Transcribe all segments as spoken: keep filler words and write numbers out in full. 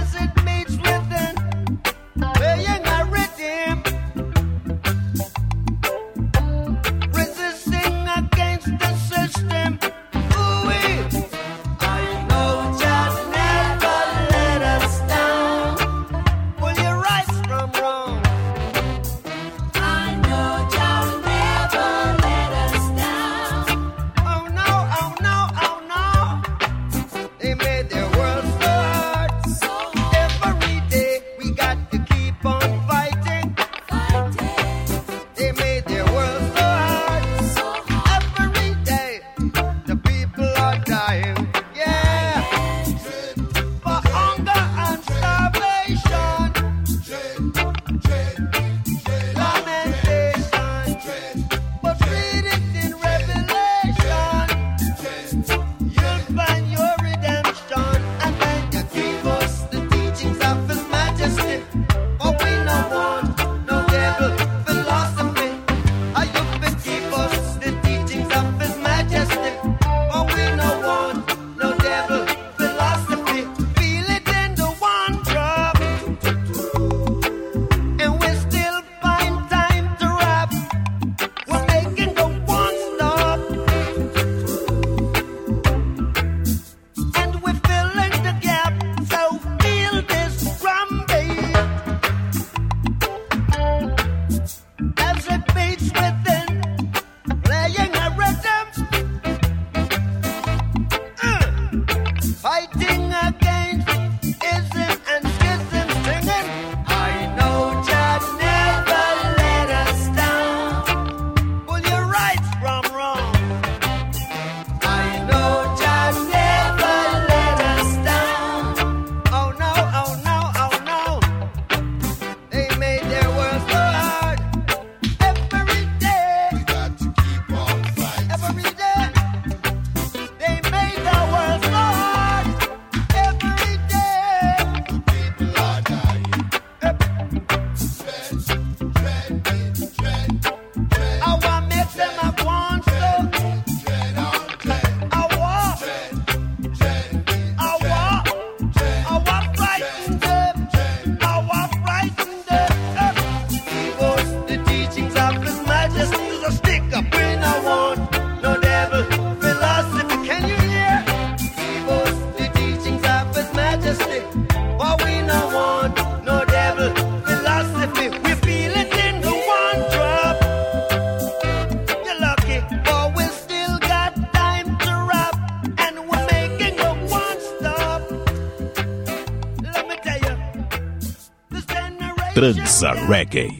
Transa Reggae.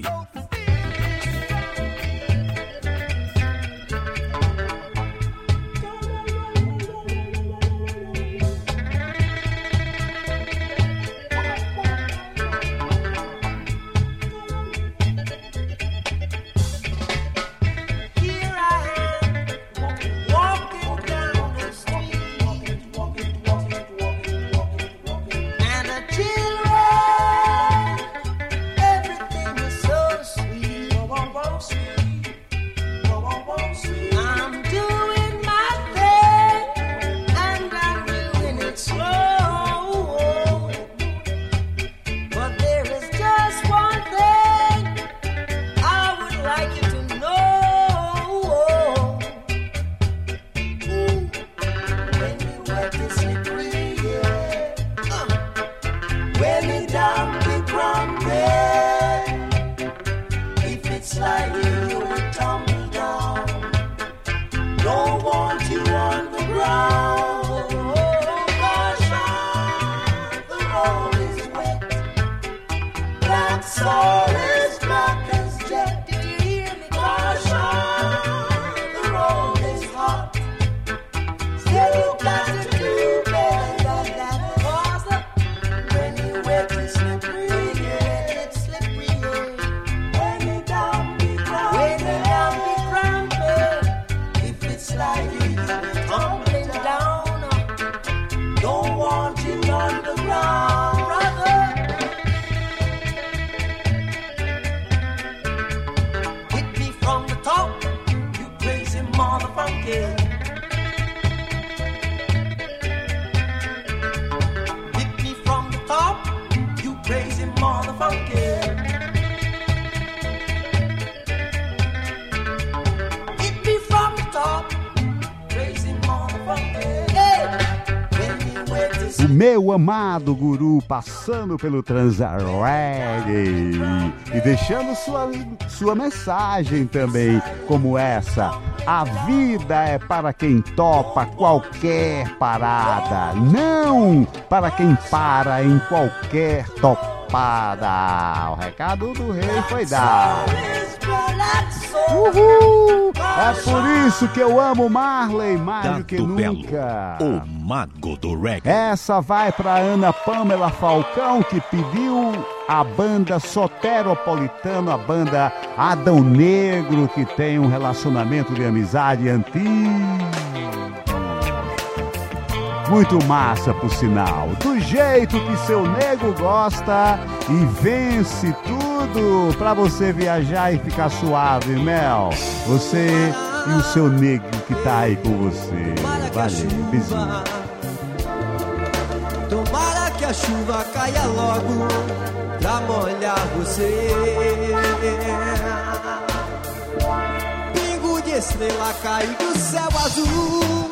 crazy motherfucker. It be from the top, crazy motherfucker. Hey, when you wait to see. O meu amado guru passando pelo Transa Reggae e deixando sua, sua mensagem também, como essa: a vida é para quem topa qualquer parada, não para quem para em qualquer topada. O recado do rei foi dado. Uhul! É por isso que eu amo Marley mais do que nunca. O mago do reggae. Essa vai para Ana Pamela Falcão, que pediu a banda Soteropolitano, a banda Adão Negro, que tem um relacionamento de amizade antigo. Muito massa, por sinal. Do jeito que seu nego gosta e vence tudo pra você viajar e ficar suave, Mel. Você e o seu nego que tá aí com você. Valeu, beijinho. Tomara que a chuva caia logo pra molhar você. Pingo de estrela cai do céu azul,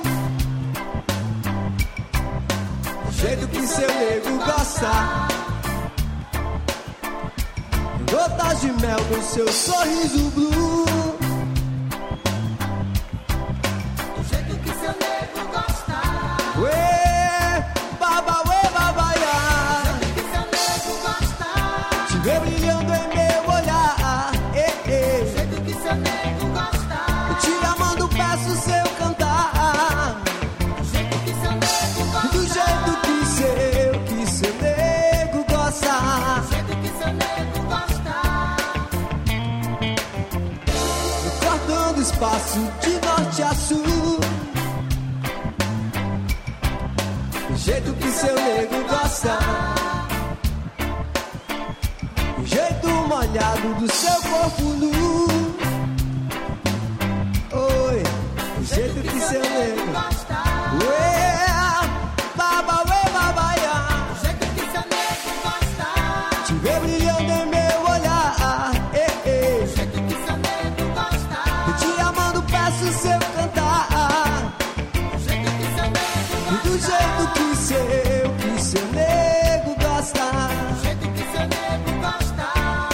do jeito que seu nego gosta. Gotas de mel no seu sorriso blue, do jeito que seu nego gosta. Ué, baba, ué, babaiá, do jeito que seu nego gosta. Te ver brilhando em meu olhar, eh, eh. Do jeito que seu nego gosta. Te amando, peço seu cantar, do jeito que seu nego gosta. Do jeito que seu, que seu nego gosta. Do jeito que seu nego gosta. Cortando espaço de norte a sul, do jeito que seu nego gosta. Do jeito molhado do seu corpo nu. Oi, do jeito que seu nego gosta. Ué, baba, ué, babaiá, do jeito que seu nego gosta. Te ver brilhando em meu olhar, eh, eh. Do jeito que seu nego gosta. Te amando, peço seu cantar, do jeito que seu nego gosta. Do jeito que seu, que seu nego gosta. Do jeito que seu nego gosta.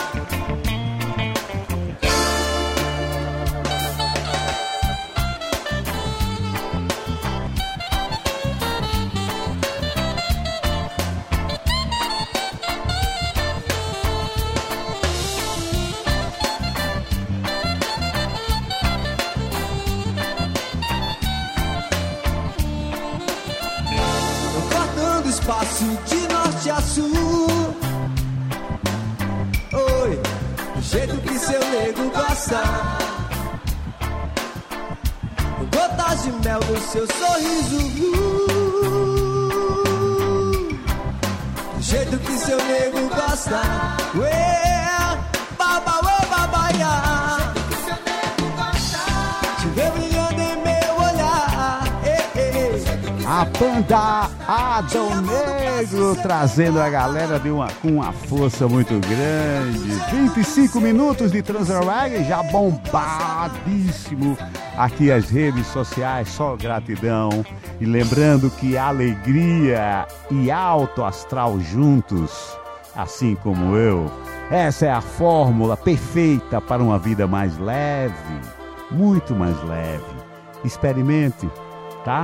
Cortando espaço de norte a sul. Oi, do jeito que seu nego gosta. Gotas de mel no seu sorriso blue, do jeito que seu nego gosta. Ué, baba, ué, babaiá, do jeito que seu nego gosta. Te ver brilhando em meu olhar, eh, eh. A banda Adão Negro trazendo a galera de uma, com uma força muito grande. vinte e cinco minutos de Transa Reggae, já bombadíssimo aqui as redes sociais, só gratidão. E lembrando que alegria e alto astral juntos, assim como eu, essa é a fórmula perfeita para uma vida mais leve, muito mais leve. Experimente, tá?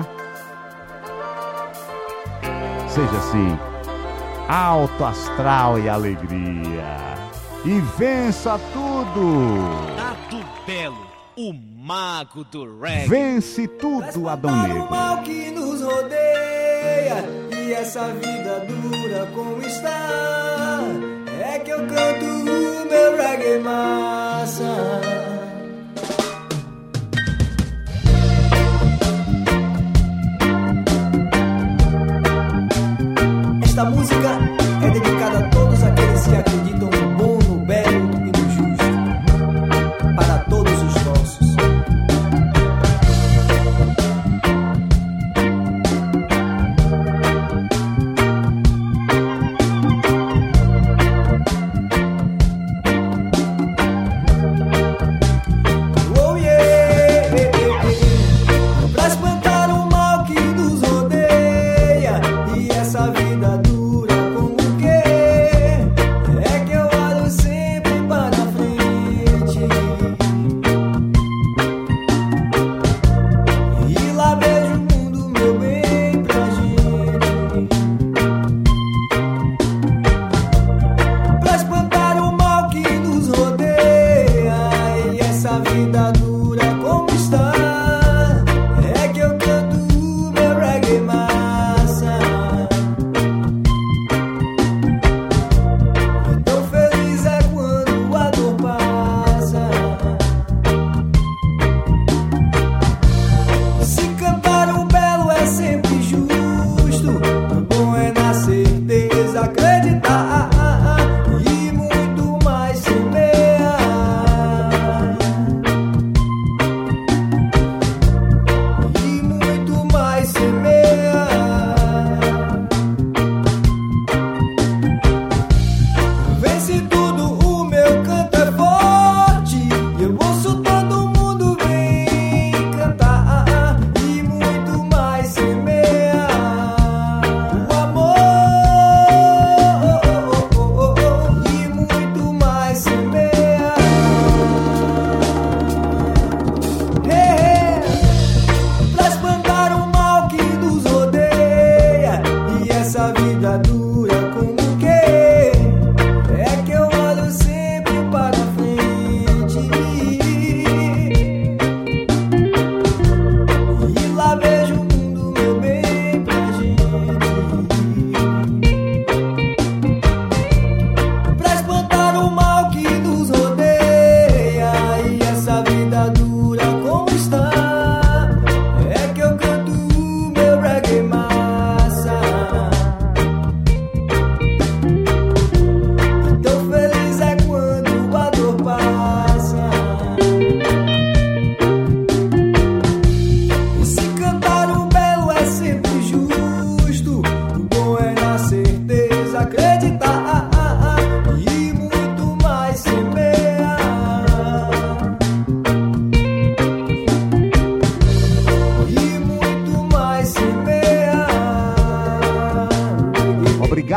Seja assim, alto astral e alegria. E vença tudo. Tato Belo, o mago do reggae. Vence tudo, Adão Negro. O mal que nos rodeia e essa vida dura como está, é que eu canto o meu reggae massa. Esta música é dedicada a todos aqueles que acreditam no bom, no belo e no justo. Para todos os nossos.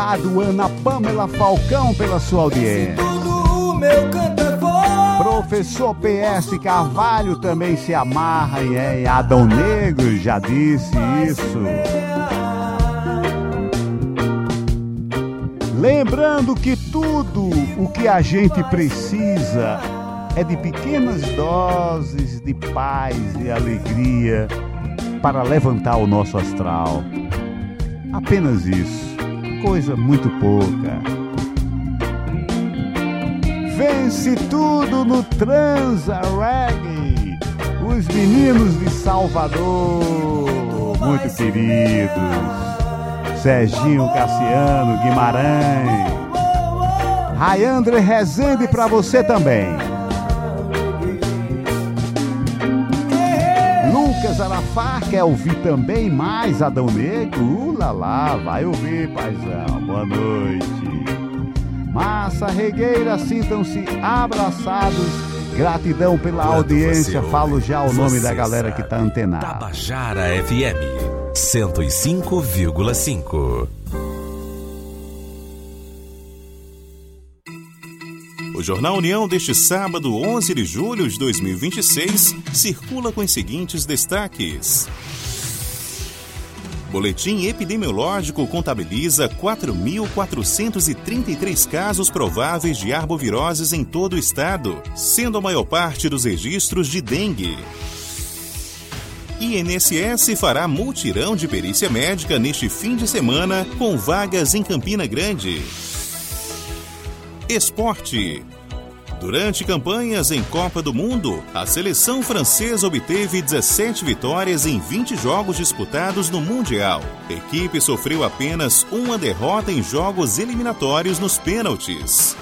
Obrigado, Ana Pamela Falcão, pela sua audiência. Professor P S Carvalho também se amarra em Adão Negro, já disse isso. Lembrando que tudo o que a gente precisa é de pequenas doses de paz e alegria para levantar o nosso astral. Apenas isso, coisa muito pouca. Vence tudo no Transa Reggae. Os meninos de Salvador, muito queridos. Serginho Cassiano Guimarães. Rayandre Rezende pra você também. Lucas Arafá quer ouvir também mais Adão Negro? Uh, lá, lá, vai ouvir, paizão. Boa noite. Massa Regueira, sintam-se abraçados. Gratidão pela Quando audiência. Falo já o nome da galera que tá antenada. Tabajara F M cento e cinco vírgula cinco. O Jornal União deste sábado, onze de julho de dois mil e vinte e seis, circula com os seguintes destaques. Boletim epidemiológico contabiliza quatro mil quatrocentos e trinta e três casos prováveis de arboviroses em todo o estado, sendo a maior parte dos registros de dengue. I N S S fará mutirão de perícia médica neste fim de semana, com vagas em Campina Grande. Esporte. Durante campanhas em Copa do Mundo, a seleção francesa obteve dezessete vitórias em vinte jogos disputados no Mundial. A equipe sofreu apenas uma derrota em jogos eliminatórios nos pênaltis.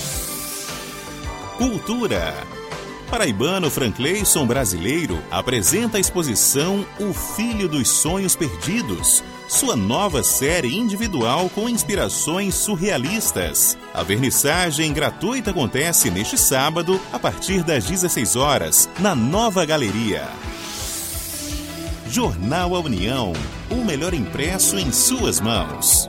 Cultura. Paraibano Francleison Brasileiro apresenta a exposição O Filho dos Sonhos Perdidos, sua nova série individual com inspirações surrealistas. A vernissagem gratuita acontece neste sábado, a partir das dezesseis horas, na Nova Galeria. Jornal A União, o melhor impresso em suas mãos.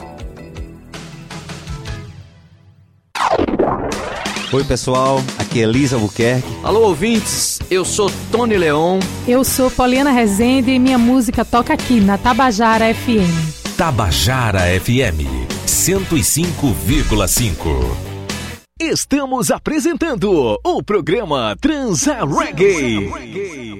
Oi pessoal, aqui é Elisa Albuquerque. Alô ouvintes, eu sou Tony Leon. Eu sou Poliana Rezende e minha música toca aqui na Tabajara F M. Tabajara F M cento e cinco vírgula cinco. Estamos apresentando o programa Transa Reggae.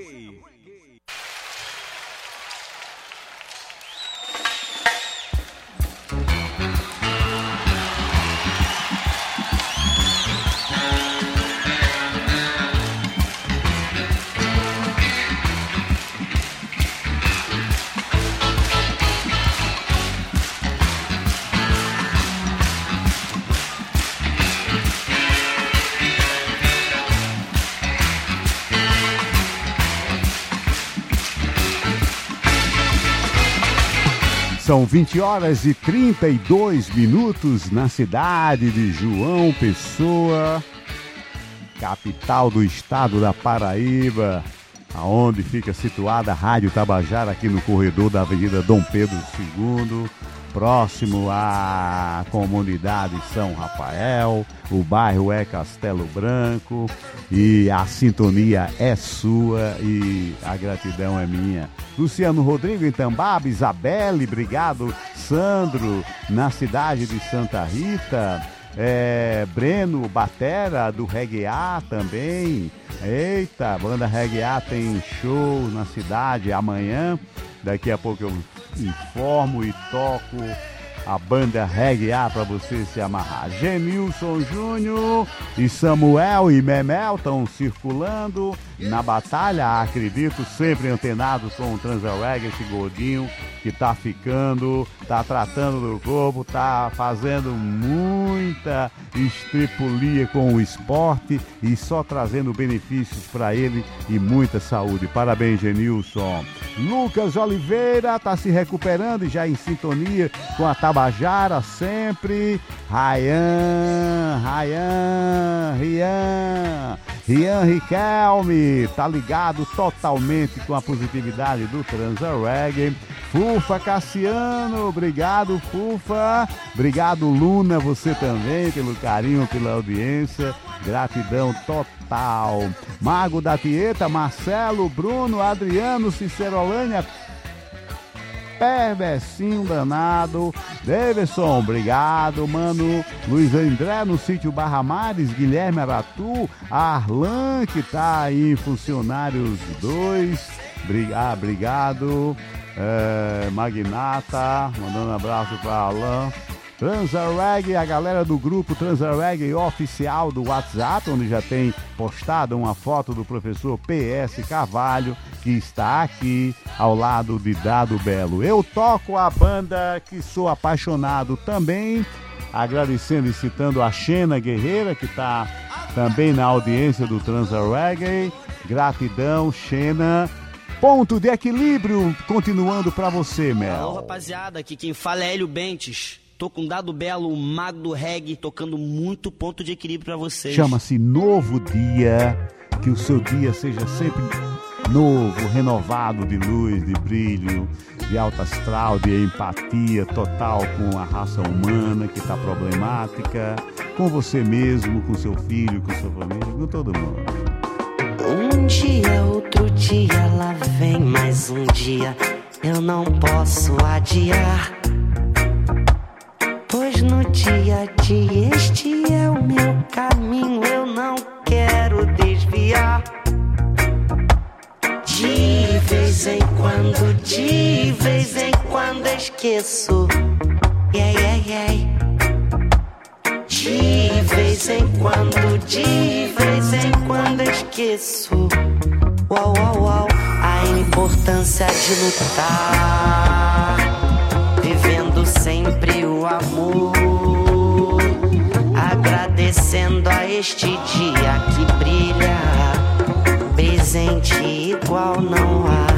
São vinte horas e trinta e dois minutos na cidade de João Pessoa, capital do estado da Paraíba, aonde fica situada a Rádio Tabajara, aqui no corredor da Avenida Dom Pedro segundo, próximo à comunidade São Rafael. O bairro é Castelo Branco e a sintonia é sua e a gratidão é minha. Luciano Rodrigo em Tambaba, Isabelle, obrigado. Sandro, na cidade de Santa Rita. É, Breno Batera, do Reggae A também. Eita, banda Reggae A tem show na cidade amanhã. Daqui a pouco eu informo e toco a banda Reggae A para você se amarrar. Genilson Júnior e Samuel e Memel estão circulando na batalha, acredito, sempre antenados com o Transa Reggae, esse gordinho que tá ficando, tá tratando do corpo, tá fazendo muita estripulia com o esporte e só trazendo benefícios para ele e muita saúde. Parabéns, Genilson. Lucas Oliveira tá se recuperando e já em sintonia com a Tabajara sempre. Rayan, Rayan, Rian, Rian Riquelme, tá ligado totalmente com a positividade do Transa Reggae. Fufa Cassiano, obrigado, Fufa. Obrigado, Luna, você também, pelo carinho, pela audiência. Gratidão total. Mago da Tieta, Marcelo, Bruno, Adriano, Cicerolânia, Perversinho danado, Davidson, obrigado, mano. Luiz André no sítio Barra Mares, Guilherme Aratu, Arlan, que tá aí em Funcionários dois, ah, obrigado. É, Magnata, mandando um abraço para Alan. Transareg, a galera do grupo Transareg oficial do WhatsApp, onde já tem postado uma foto do professor P S Carvalho, que está aqui ao lado de Dado Belo. Eu toco a banda que sou apaixonado também, agradecendo e citando a Xena Guerreira, que está também na audiência do Transareg. Gratidão, Xena. Ponto de equilíbrio, continuando pra você, Mel. Alô, rapaziada, aqui quem fala é Hélio Bentes. Tô com Dado Belo, o mago do reggae, tocando muito ponto de equilíbrio pra vocês. Chama-se Novo Dia, que o seu dia seja sempre novo, renovado de luz, de brilho, de alto astral, de empatia total com a raça humana que tá problemática, com você mesmo, com seu filho, com sua família, com todo mundo. Um dia, outro dia, lá vem mais um dia, eu não posso adiar, pois no dia a dia este é o meu caminho, eu não quero desviar. De vez em quando, de vez em quando esqueço, yeah, yeah, yeah. De vez em quando, de vez em quando esqueço, uau, uau, uau, a importância de lutar, vivendo sempre o amor, agradecendo a este dia que brilha, presente igual não há.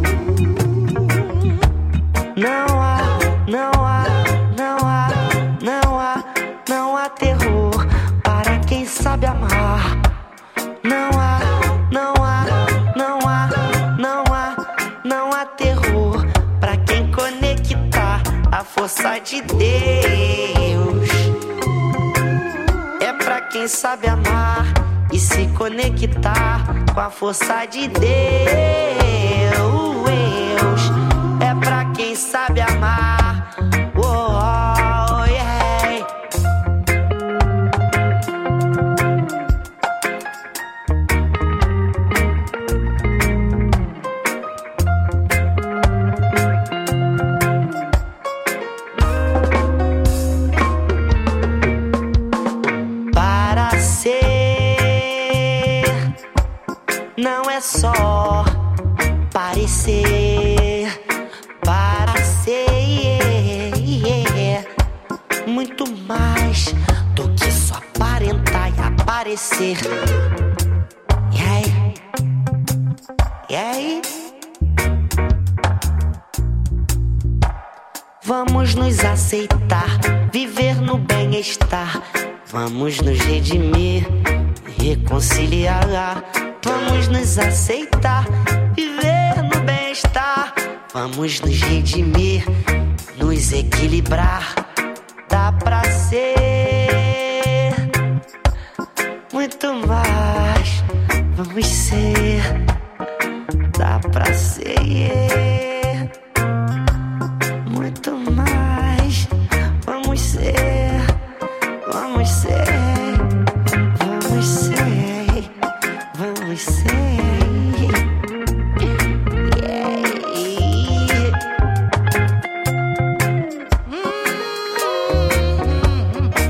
Não há, não há, não há, não há, não há terror para quem sabe amar. Não há, não há, não há, não há, não há terror para quem conectar a força de Deus. É para quem sabe amar e se conectar com a força de Deus. É pra quem sabe amar. Oh, yeah. Para ser não é só parecer, para ser muito mais do que só aparentar e aparecer. E aí? E aí? Vamos nos aceitar, viver no bem-estar. Vamos nos redimir, reconciliar. Vamos nos aceitar, viver no bem-estar. Vamos nos redimir, nos equilibrar. Dá pra ser muito mais. Vamos ser, dá pra ser muito mais. Vamos ser, vamos ser, vamos ser, vamos ser. Yeah.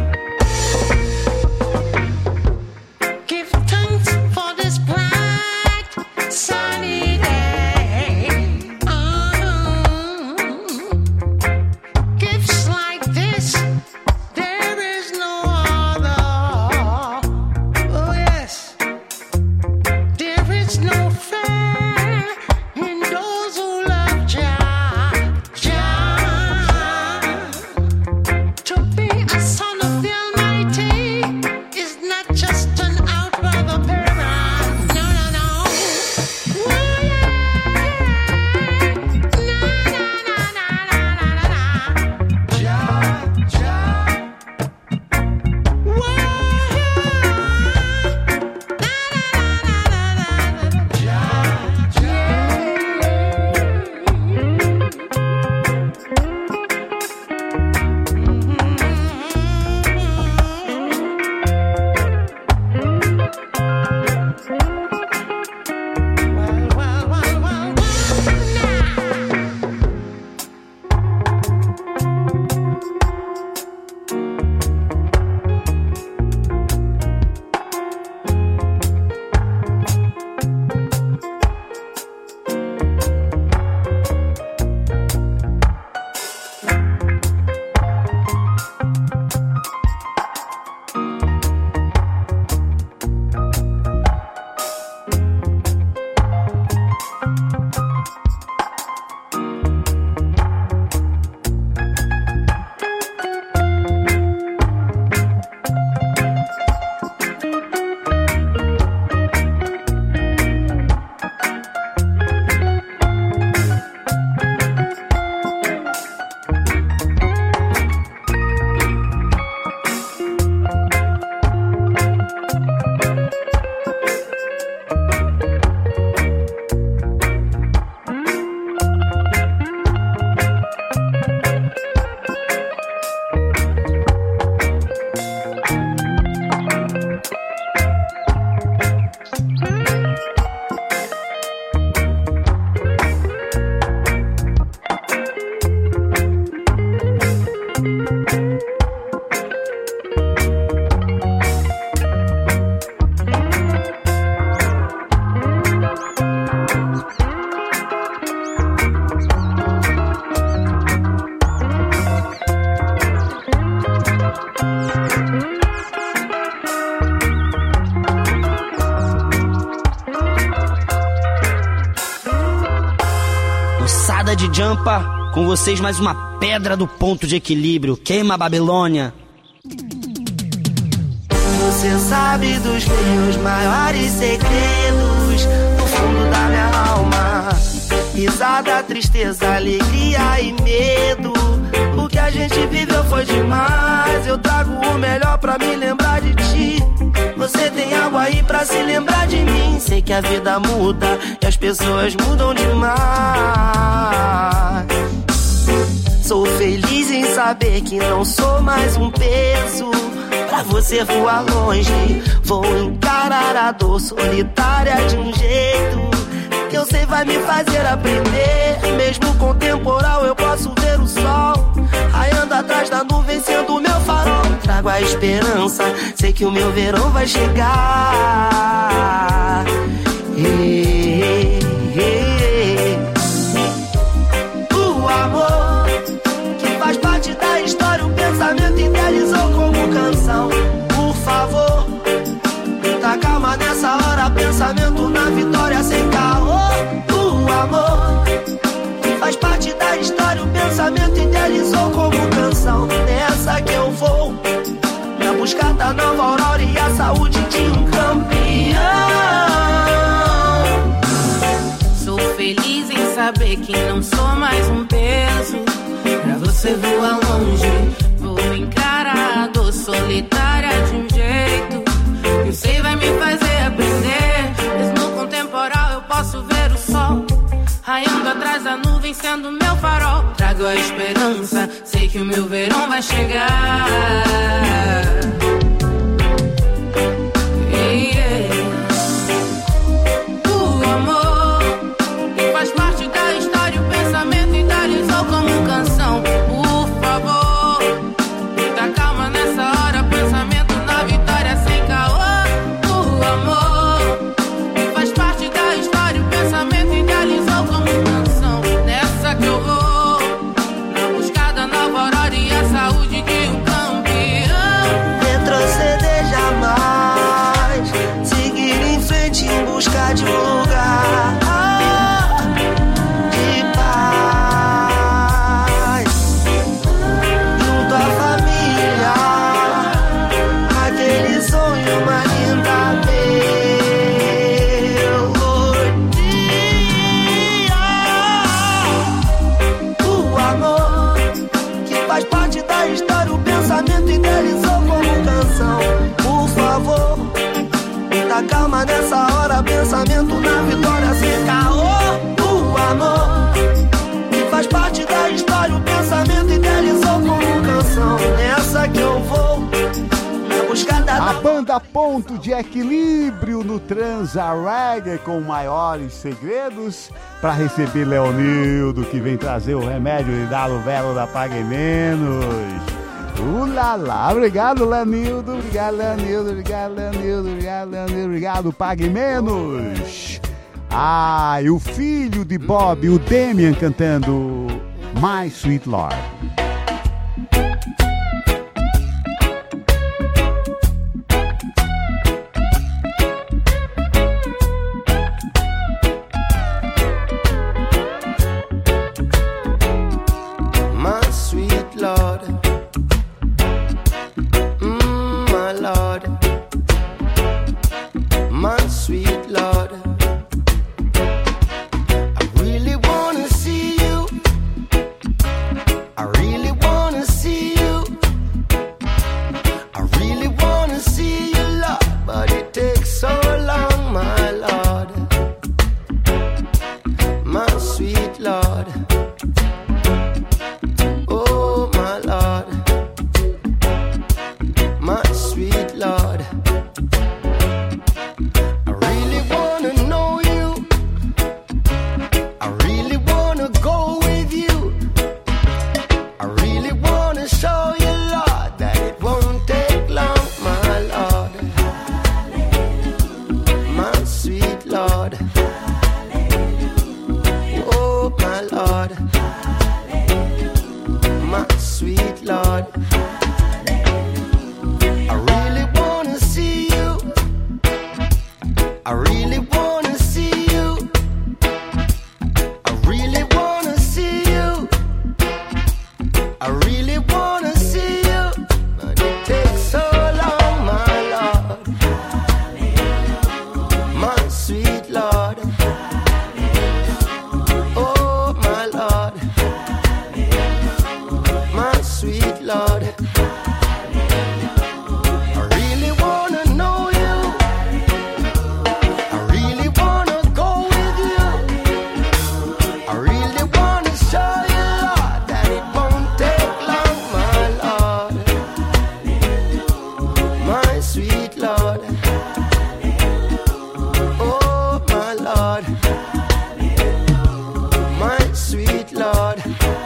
de Jampa, com vocês mais uma pedra do ponto de equilíbrio. Queima a Babilônia. Você sabe dos meus maiores segredos, no fundo da minha alma. Risada, tristeza, alegria e medo. O que a gente viveu foi demais. Eu trago o melhor pra me lembrar de ti. Você tem algo aí pra se lembrar de mim. Sei que a vida muda e as pessoas mudam demais. Sou feliz em saber que não sou mais um peso pra você voar longe. Vou encarar a dor solitária de um jeito que eu sei vai me fazer aprender. Mesmo com temporal eu posso ver o sol raiando atrás da nuvem sendo o meu farol. Trago a esperança, sei que o meu verão vai chegar. Ei, ei, ei. O amor que faz parte da história, o pensamento idealizou como canção. Por favor, muita calma nessa hora, pensamento na vitória sem caô. O amor que faz parte da história, o pensamento idealizou como canção. Nessa que eu vou, na busca da nova aurora e a saúde de um campeão. Sou feliz em saber que não sou mais um peso pra você voar longe. Vou encarar a dor solitária de um jeito que eu sei vai me fazer aprender. Mesmo com temporal eu posso ver o sol raiando atrás da nuvem sendo meu farol. Trago a esperança, sei que o meu verão vai chegar. Yeah, yeah. O amor que faz parte da história, o pensamento idealizou como canção. Por favor, muita calma nessa hora, pensamento na vitória sem caô. O amor que faz parte da história, o pensamento idealizou como canção. Nessa que eu vou, na busca da nova aurora e a saúde de um campeão. Retroceder jamais, seguir em frente em busca de um lugar de paz, junto à família, aquele sonho, uma linda melodia. O amor que faz parte da história, o pensamento idealizou como canção. Por favor, muita calma nessa hora, pensamento na vitória sem caô. O amor que faz parte da história, o pensamento idealizou como canção. Nessa que eu vou, na busca da... A banda Ponto de Equilíbrio no Transa Reggae com maiores segredos para receber Leonildo, que vem trazer o remédio de Dalo Velo da Pague Menos. Ulala, obrigado Leonildo, obrigado Leonildo, obrigado Leonildo, obrigado Leonildo, obrigado Pague Menos. Ah, e o filho de Bob, o Damian, cantando My Sweet Lord. My sweet Lord, mm, my Lord, my sweet Lord. I really wanna see you, I really wanna see you, I really wanna see you, Lord, but it takes so long, my Lord, my sweet Lord. Oh, my Lord, my sweet Lord, I really sweet Lord. Oh, my Lord. My sweet Lord.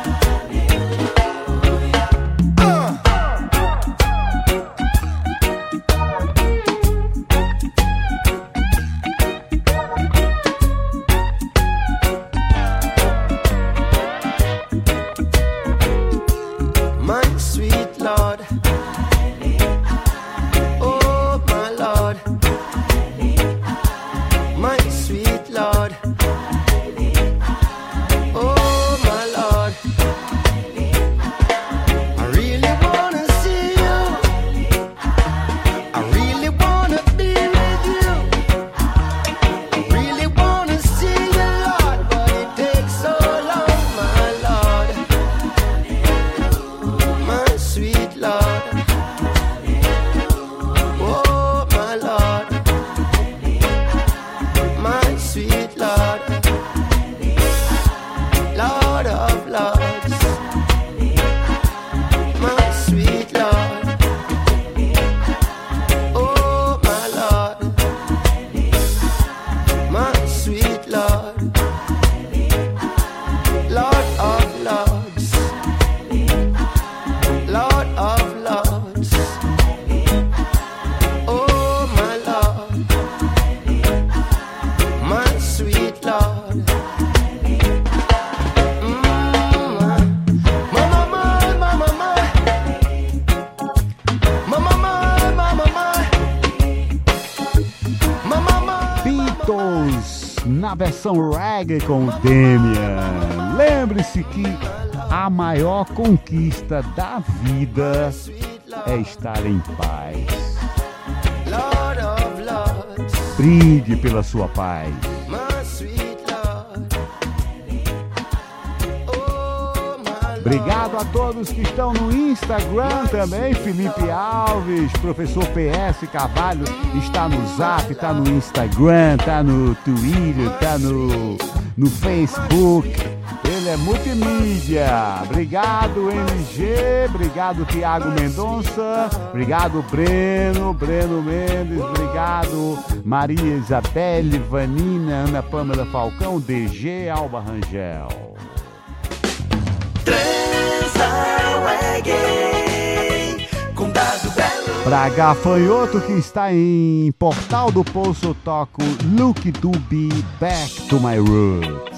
Na versão reggae com o Damian. Lembre-se que a maior conquista da vida é estar em paz. Brinde pela sua paz. Obrigado a todos que estão no Instagram também. Felipe Alves, professor P S Carvalho está no Zap, está no Instagram, está no Twitter, está no, no Facebook. Ele é multimídia. Obrigado, N G. Obrigado, Tiago Mendonça. Obrigado, Breno, Breno Mendes. Obrigado, Maria Isabelle, Vanina, Ana Pâmela Falcão, D G, Alba Rangel. Pra Gafanhoto que está em Portal do Poço, eu toco Look to Be Back to My Roots.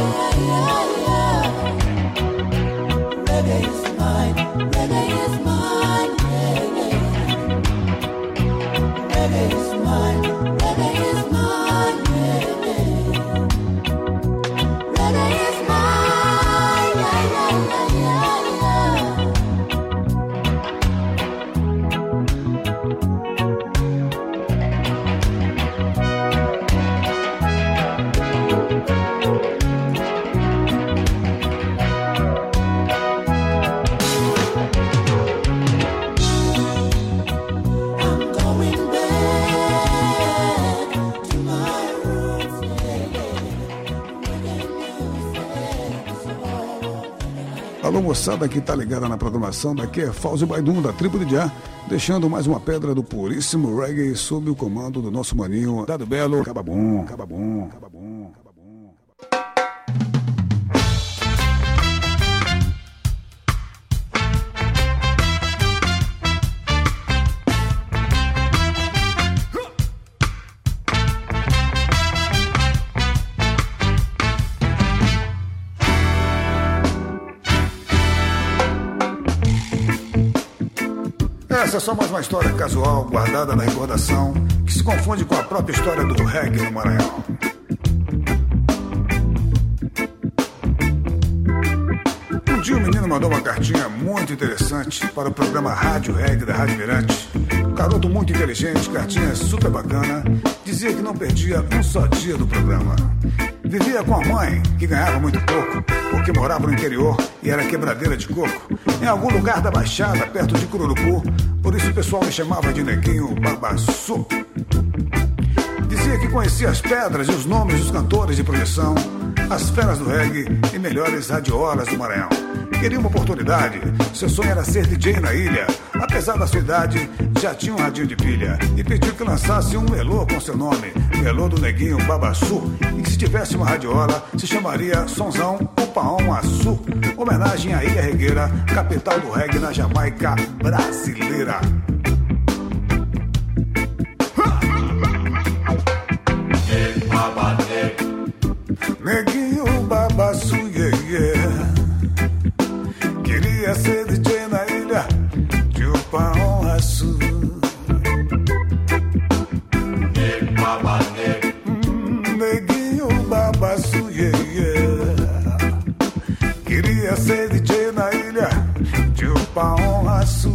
Alô, moçada que tá ligada na programação, daqui é Fauzi Baidum, da Tribo de Já, deixando mais uma pedra do puríssimo reggae sob o comando do nosso maninho Dado Belo. Acaba bom, acaba bom, acaba bom, acaba bom. Essa é só mais uma história casual, guardada na recordação, que se confunde com a própria história do reggae no Maranhão. Um dia um menino mandou uma cartinha muito interessante para o programa Rádio Reggae da Rádio Mirante. Um garoto muito inteligente, cartinha super bacana, dizia que não perdia um só dia do programa. Vivia com a mãe, que ganhava muito pouco, porque morava no interior e era quebradeira de coco, em algum lugar da Baixada, perto de Cururupu. Por isso o pessoal me chamava de Neguinho Babaçu. Dizia que conhecia as pedras e os nomes dos cantores de projeção, as feras do reggae e melhores radiolas do Maranhão. Queria uma oportunidade, seu sonho era ser D J na ilha. Apesar da sua idade, já tinha um radinho de pilha e pediu que lançasse um melô com seu nome, Melô do Neguinho Babaçu, e que se tivesse uma radiola se chamaria Sonzão Upaon Açu, homenagem à Ilha Regueira, capital do reggae na Jamaica brasileira. Neguinho Babaçu, yeah, yeah. Queria ser D J na ilha de Upaon Açu. Neguinho Babaçu, yeah, yeah. Queria ser D J na ilha de Upaon Açu.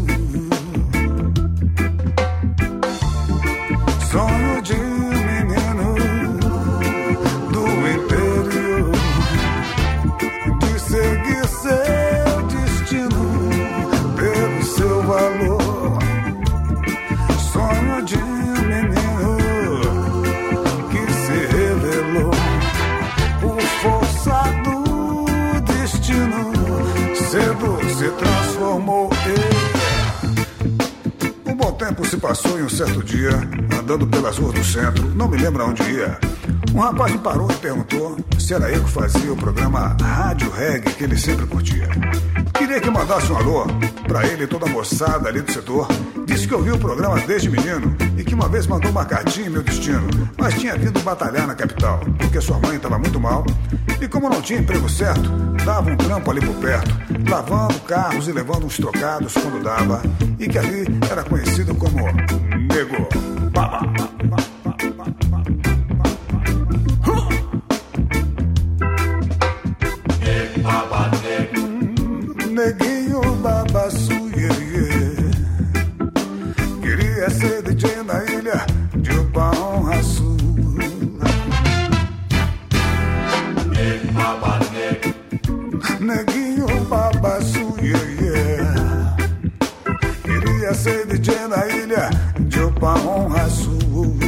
Sonho de menino do interior, de seguir seu destino pelo seu valor. Sonho de menino que se revelou por força do destino, cedo se transformou em... Um bom tempo se passou e um certo dia, andando pelas ruas do centro, não me lembro aonde ia, um rapaz me parou e perguntou se era eu que fazia o programa Rádio Reggae que ele sempre curtia. Queria que mandasse um alô pra ele e toda a moçada ali do setor. Disse que ouviu o programa desde menino e que uma vez mandou uma cartinha em meu destino, mas tinha vindo batalhar na capital, porque sua mãe estava muito mal e como não tinha emprego certo, dava um trampo ali por perto, lavando carros e levando uns trocados quando dava, e que ali era conhecido como Nego Baba. Neguinho Babaçu, yeah, yeah. Queria ser D J na ilha de Upaon Açu. Neguinho Babaçu, yeah, yeah. Queria ser D J na ilha de Upaon Açu.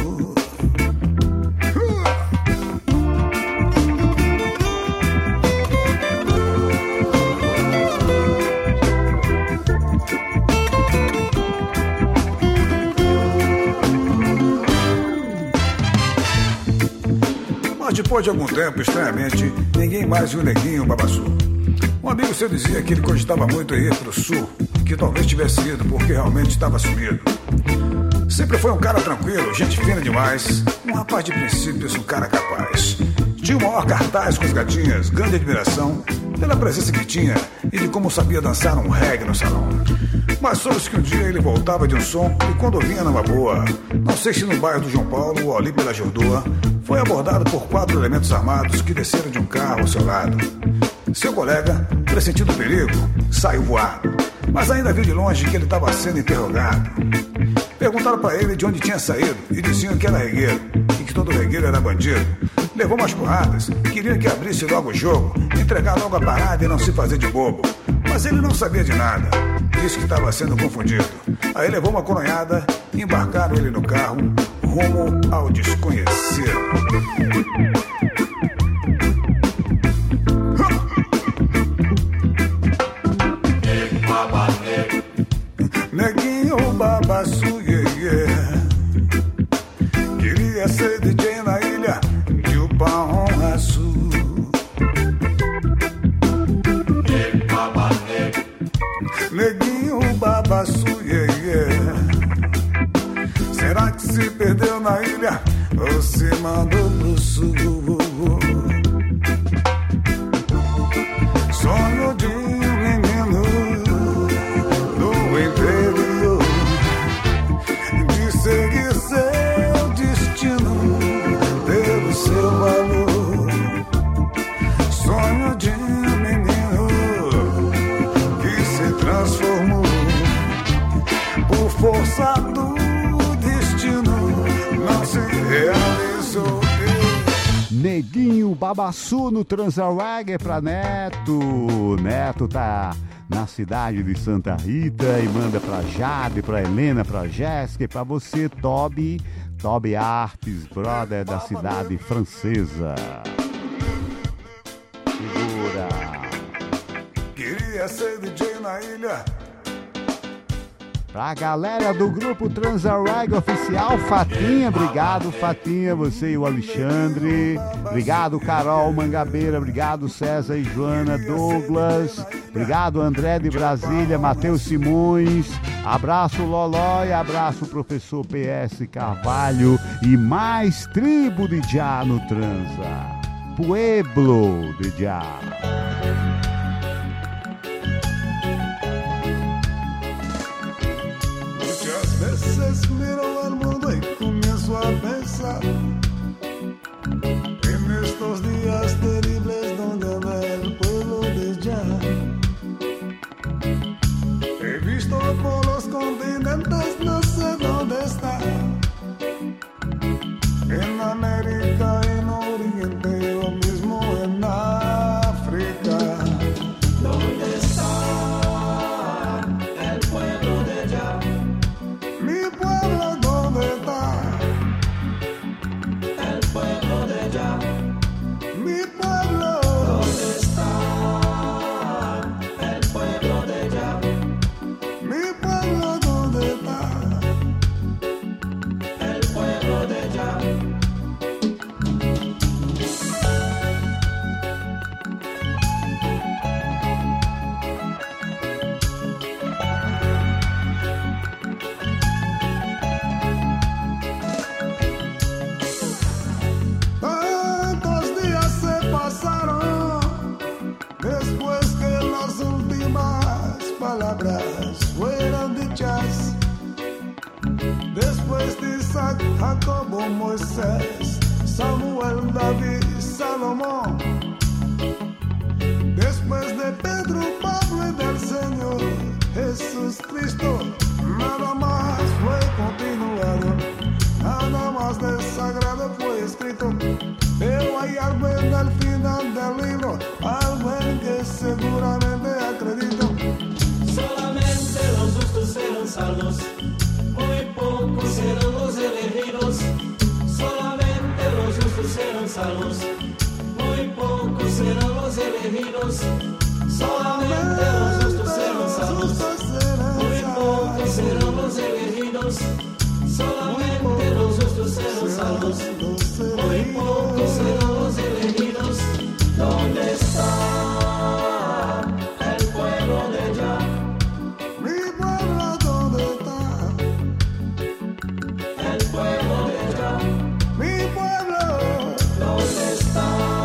Depois de algum tempo, estranhamente, ninguém mais viu o Neguinho Babaçu. Um amigo seu dizia que ele cogitava muito em ir pro sul, que talvez tivesse ido porque realmente estava sumido. Sempre foi um cara tranquilo, gente fina demais, um rapaz de princípios, um cara capaz. Tinha o maior cartaz com as gatinhas, grande admiração pela presença que tinha e de como sabia dançar um reggae no salão. Mas soube-se que um dia ele voltava de um som e quando vinha numa boa, não sei se no bairro do João Paulo ou ali pela Jordoa, foi abordado por quatro elementos armados que desceram de um carro ao seu lado. Seu colega, pressentindo o perigo, saiu voado, mas ainda viu de longe que ele estava sendo interrogado. Perguntaram para ele de onde tinha saído e diziam que era regueiro e que todo regueiro era bandido. Levou umas porradas, queriam que abrisse logo o jogo, entregar logo a parada e não se fazer de bobo. Mas ele não sabia de nada, disse que estava sendo confundido. Aí levou uma coronhada e embarcaram ele no carro, rumo ao desconhecido. Neguinho babaçu, yeah, yeah. Queria ser D J na ilha de Upão Açu. Neguinho babaçu, yeah, yeah. Será que se perdeu na ilha ou se mandou pro sul? Sonho de um menino no interior, de seguir seu destino pelo seu valor. Sonho de um menino que se transformou por força do destino, não se realizou. Neguinho Babaçu no Transarwag pra Neto. Neto tá na cidade de Santa Rita e manda pra Jade, pra Helena, pra Jéssica e pra você, Toby. Toby Artes, brother da cidade francesa. Segura. Queria ser D J na ilha. Pra galera do grupo Transarwag Oficial, Fatinha, obrigado Fatinha, você e o Alexandre, obrigado Carol Mangabeira, obrigado César e Joana Douglas, obrigado André de Brasília, Matheus Simões, abraço Lolói, abraço professor P S Carvalho e mais tribo de Já no Transa, Pueblo de Já. Miro al mundo y comienzo a pensar en estos días terribles donde ve el pueblo de Ya. He visto por los continentes, no sé dónde está, en América, en Oriente o mismo en África. ¿Dónde está el pueblo de Ya? Mi pueblo, ¿dónde está? El pueblo de Ya. Mi pueblo, ¿dónde está? El pueblo de Ya. Mi pueblo, ¿dónde está? El pueblo de Ya. Palabras fueron dichas después de Isaac, Jacobo, Moisés, Samuel, David, Salomón, después de Pedro, Pablo y del Señor Jesús Cristo. Nada más fue continuado, nada más de sagrado fue escrito, pero hay algo en el final del libro, algo en que seguramente acredito. Solamente los justos serán salvos, muy pocos serán los elegidos. Solamente los justos serán salvos, muy pocos serán los elegidos. Solamente los justos serán salvos, muy pocos serán los elegidos. Solamente los justos serán salvos, muy pocos serán los elegidos. ¿Dónde está el pueblo de Ya? Mi pueblo, ¿dónde está? El pueblo de Ya. Mi pueblo, ¿dónde está?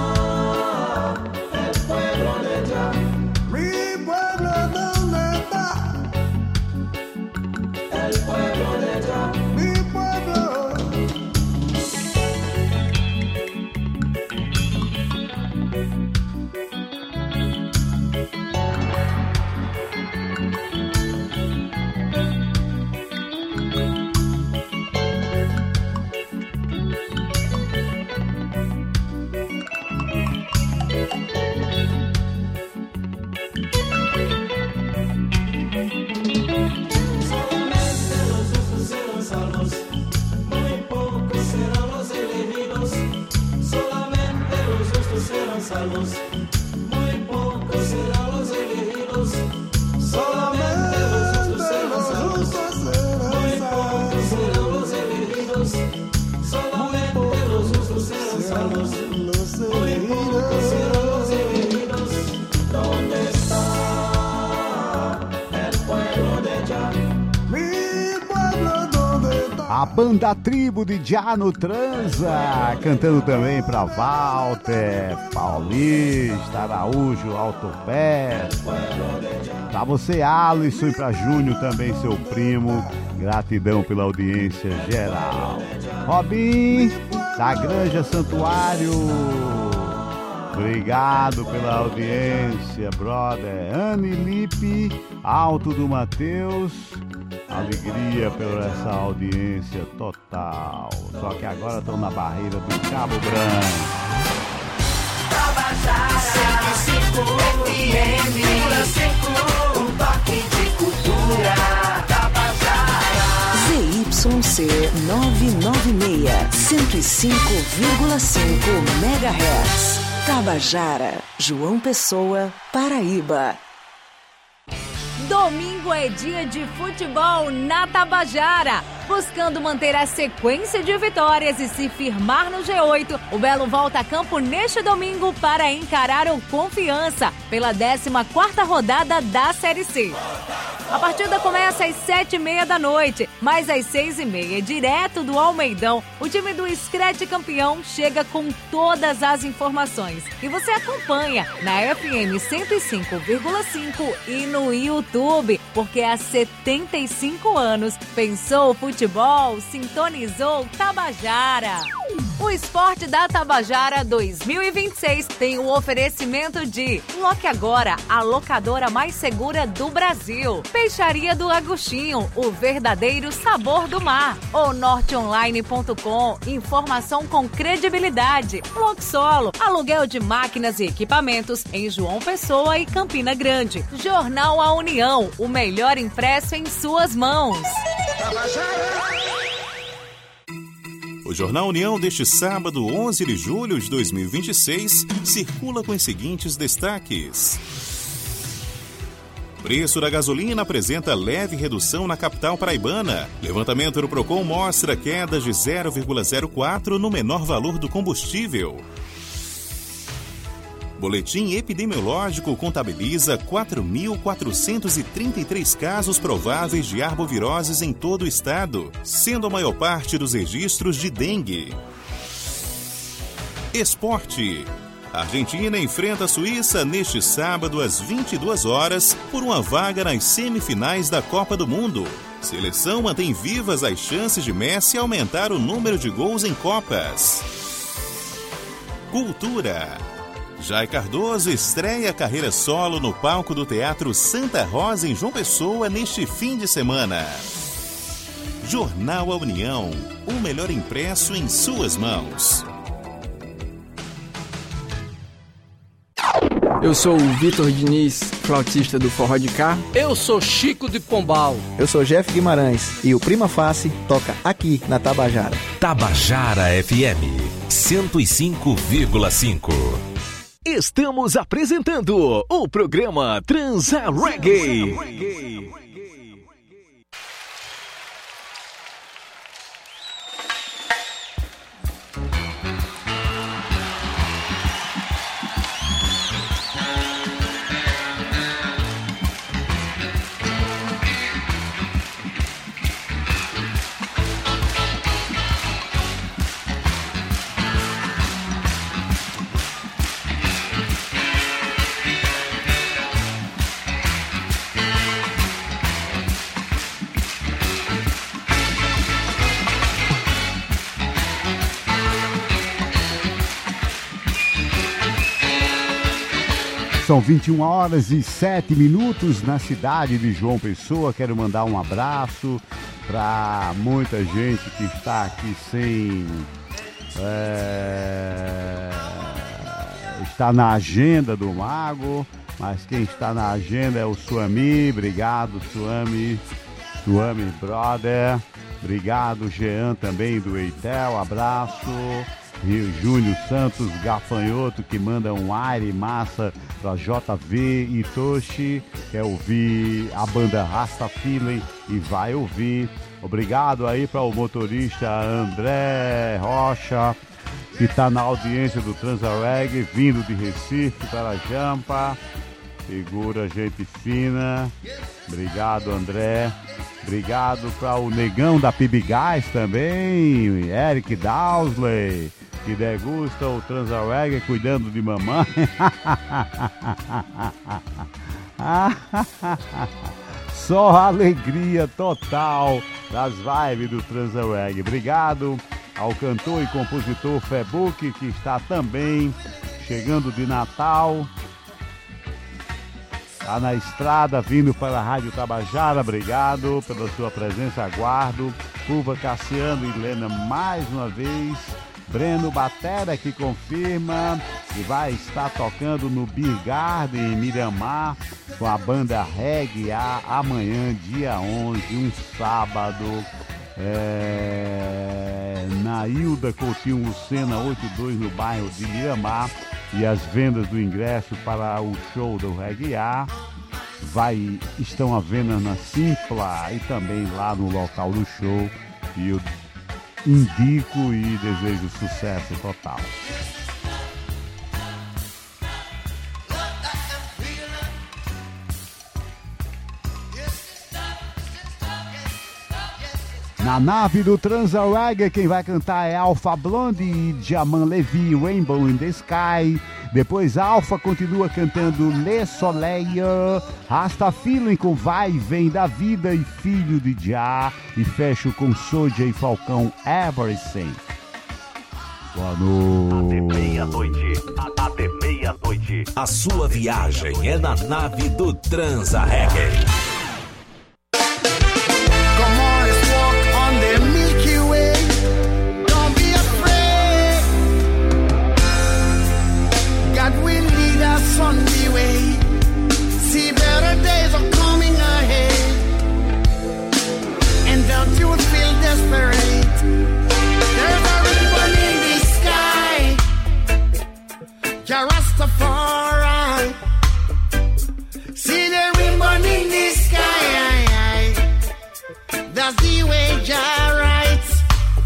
muy pocos serán los elegidos, solamente los justos serán salvos. Muy pocos serán los elegidos, solamente los justos serán salvos. Muy pocos serán los elegidos. ¿Dónde está el pueblo de Jah? A banda Tribo de Jah no Transa, cantando também pra Walter, Paulista, Araújo, Autopé. Pra você, Alisson, e pra Júnior também, seu primo. Gratidão pela audiência geral. Robin, da Granja Santuário. Obrigado pela audiência, brother. Anne Lipe, Alto do Mateus. Alegria por essa audiência total. Só que agora estão na barreira do Cabo Branco. Tabajara, cento e cinco F M, um toque de cultura. Tabajara. Z Y C novecentos e noventa e seis, cento e cinco vírgula cinco megahertz. Tabajara, João Pessoa, Paraíba. Domingo é dia de futebol na Tabajara. Buscando manter a sequência de vitórias e se firmar no G oito, o Belo volta a campo neste domingo para encarar o Confiança pela décima quarta rodada da Série C. A partida começa às sete e meia da noite, mas às seis e meia, direto do Almeidão, o time do Scratch campeão chega com todas as informações. E você acompanha na F M cento e cinco vírgula cinco e no YouTube, porque há setenta e cinco anos pensou o futebol, sintonizou Tabajara. O Esporte da Tabajara dois mil e vinte e seis tem o oferecimento de Loque Agora, a locadora mais segura do Brasil. Peixaria do Agostinho, o verdadeiro sabor do mar. O norte online ponto com, informação com credibilidade. Loxolo, aluguel de máquinas e equipamentos em João Pessoa e Campina Grande. Jornal A União, o melhor impresso em suas mãos. O Jornal União deste sábado, onze de julho de dois mil e vinte e seis, circula com os seguintes destaques. Preço da gasolina apresenta leve redução na capital paraibana. Levantamento do Procon mostra queda de zero vírgula zero quatro no menor valor do combustível. Boletim epidemiológico contabiliza quatro mil quatrocentos e trinta e três casos prováveis de arboviroses em todo o estado, sendo a maior parte dos registros de dengue. Esporte. A Argentina enfrenta a Suíça neste sábado às vinte e duas horas por uma vaga nas semifinais da Copa do Mundo. Seleção mantém vivas as chances de Messi aumentar o número de gols em Copas. Cultura. Jai Cardoso estreia a carreira solo no palco do Teatro Santa Rosa em João Pessoa neste fim de semana. Jornal A União, o melhor impresso em suas mãos. Eu sou o Vitor Diniz, flautista do Forró de Cá. Eu sou Chico de Pombal. Eu sou Jeff Guimarães e o Prima Face toca aqui na Tabajara. Tabajara F M cento e cinco vírgula cinco. Estamos apresentando o programa Transa Reggae. São vinte e uma horas e sete minutos na cidade de João Pessoa. Quero mandar um abraço para muita gente que está aqui sem... É, está na agenda do Mago, mas quem está na agenda é o Suami. Obrigado, Suami. Suami, brother. Obrigado, Jean, também do Eitel. Abraço. Rio Júnior Santos Gafanhoto, que manda um aire massa pra J V Itoshi, quer ouvir a banda Rasta Feeling e vai ouvir. Obrigado aí para o motorista André Rocha, que está na audiência do Transareg, vindo de Recife para Jampa. Figura, gente fina. Obrigado, André. Obrigado para o negão da Pibigás também, Eric Dowsley, que degusta o Transareg cuidando de mamãe. Só alegria total das vibes do Transareg. Obrigado ao cantor e compositor Febook, que está também chegando de Natal. Está na estrada, vindo para a Rádio Tabajara. Obrigado pela sua presença, aguardo. Pulva Cassiano e Helena mais uma vez. Breno Batera, que confirma que vai estar tocando no Beer Garden em Miramar com a banda Reggae A, amanhã, dia onze, um sábado, é, na Hilda Coutinho Lucena oitenta e dois, no bairro de Miramar. E as vendas do ingresso para o show do Reggae A vai, estão à venda na Simpla e também lá no local do show. E eu indico e desejo sucesso total. Na nave do Transareg, quem vai cantar é Alpha Blondy e Jaman Levy, Rainbow in the Sky. Depois Alpha continua cantando Le Soleil, Rasta Feeling com Vai e Vem da Vida e Filho de Jah. E fecho com Soja e Falcão, Everything. Boa noite. Até meia-noite. Até meia-noite. A sua viagem é na nave do Transareg. On the way, see better days are coming ahead, and don't you feel desperate? There's a ribbon in the sky, Jah Rastafari. See the ribbon in the sky, that's the way Jah writes.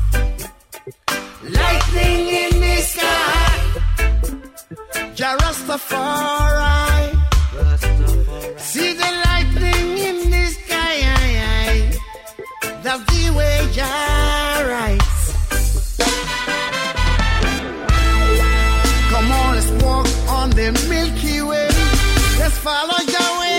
Lightning in the sky, Jah Rastafari. Rastafari. See the lightning in the sky, that's the way Jah writes. Come on, let's walk on the Milky Way. Let's follow Jah way.